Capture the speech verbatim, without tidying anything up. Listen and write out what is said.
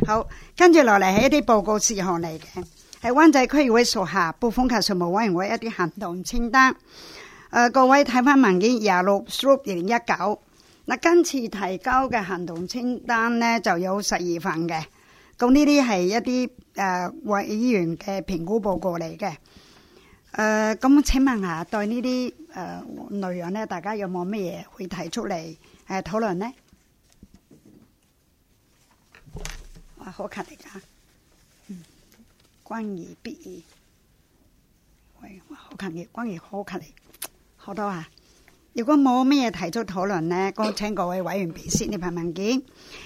好，跟住落嚟係一啲報告事項嚟嘅，係灣仔區議會屬下撥款及稅務委員會一啲行動清單。誒、呃，各位睇翻文件廿六 Stroke 二零一九，嗱，今次提交嘅行動清單呢就有十二份嘅，咁呢啲係一啲誒、呃、委員嘅評估報告嚟嘅。誒、呃，咁請問下對呢啲誒內容呢，大家有冇咩嘢會提出嚟誒討論呢？哇，好勤力㗎！嗯，關於必議，喂，哇，好勤力，關於好勤力，好多啊！如果冇咩嘢提出討論呢，咁請各位委員備悉呢份文件。